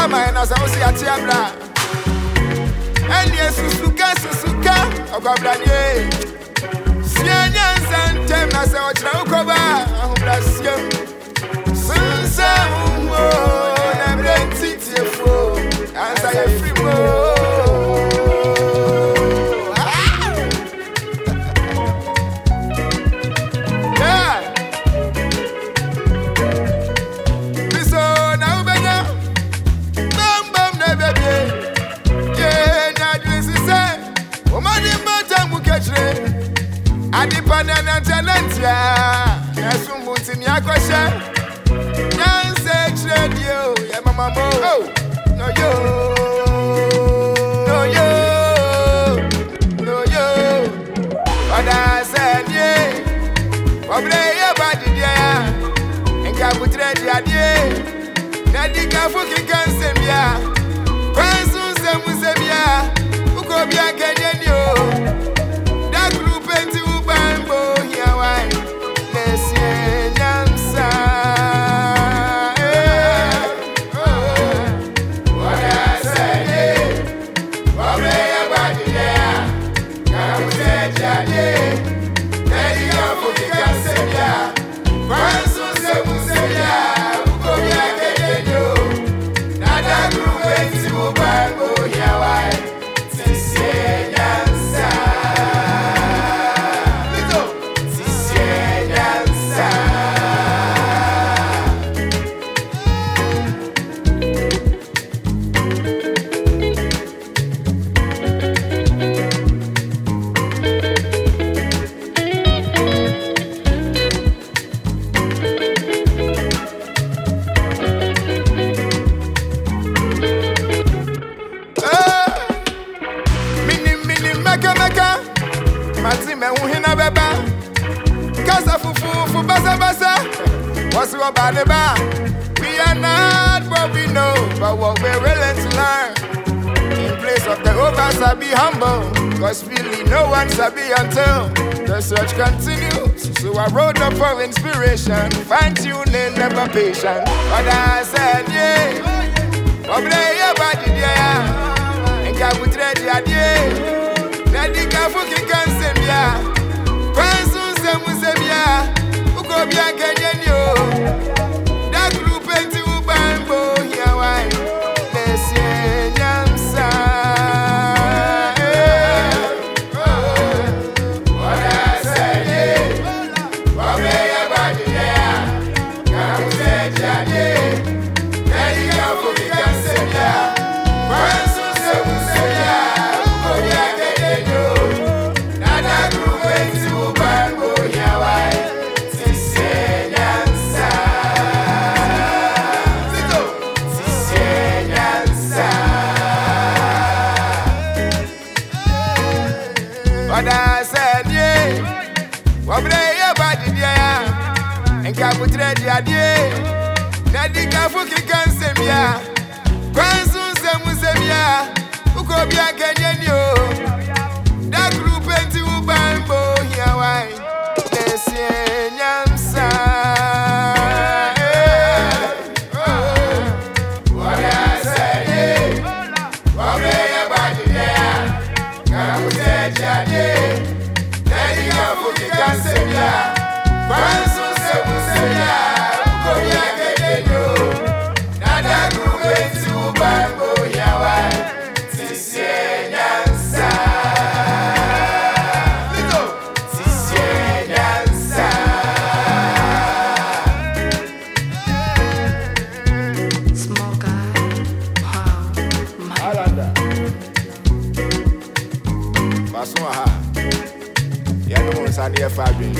mine as I was at Tiabra. And yes, Susuka, Okabranye. Sianyans and Temas out Raukoba, I bless you. Sunsa, I'm ready to fool. As I am free more. Adipanana talentia, Nasumutin Yakosha, Nancy Radio, Yamama, no yo, no yo, no yo. But I said, yeah, Oblay about the day, and Caputre, Nadika Fuki Cansemia, Quansun Samusemia, Ukobia Kenyan. We are not what we know, but what we're willing to learn. In place of the overs, I'll be humble, cause really no one shall be until the search continues. So I wrote up for inspiration, fine-tuning, never patient. But I said, yeah, play your body, yeah, and I would ready, yeah. Nadika Fuki Cansemia, Quansun Samusemia, Ukobia Kenyan yo. But I said, yeah, play your body, yeah, and Caputre, yeah, Nadika Fuki Cansemia, Quansun Samusemia, Ukobia Kenyan yo, that group and two bambo, here, why, let's what I said, yeah, play your body, yeah, Caputre, yeah. Fabi